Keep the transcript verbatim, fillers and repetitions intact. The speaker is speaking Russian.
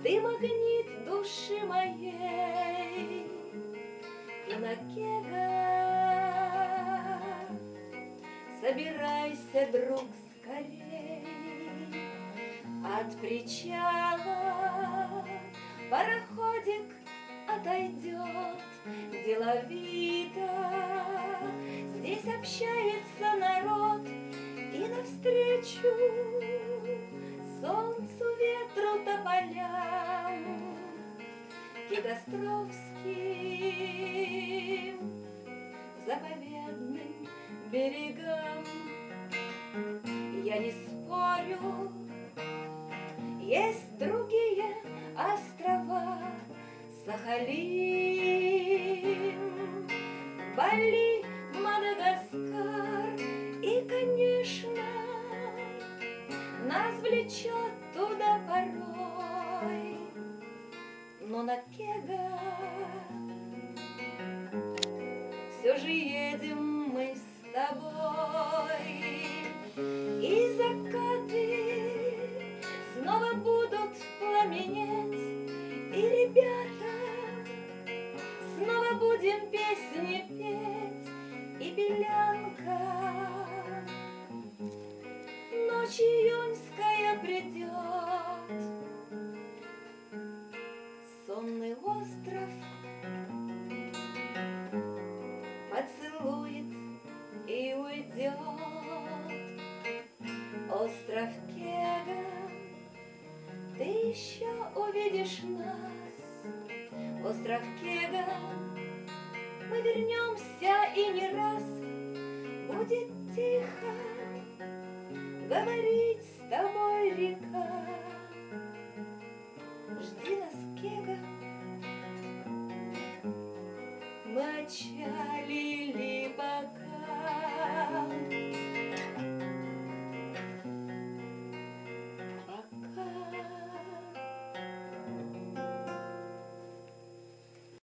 Ты магнит души моей, Пинокега. Собирайся, друг, скорей, от причала пароходик отойдет деловито. Здесь общается народ, и навстречу солнцу, ветру, тополям Кигостровским заповедным берегам. Я не спорю, есть другие острова: Сахалин, Бали, Мадагаскар. И, конечно, нас влечет туда порой, но на Кега все же едем мы с тобой. И закаты снова будут пламенеть, и, ребята, снова будем песни петь. И белянка, ночь июньская придет, сонный остров поцелует и уйдет. Остров Кега, ты еще увидишь нас. Остров Кега, мы вернемся и не раз. Будет тихо говорить с тобой река.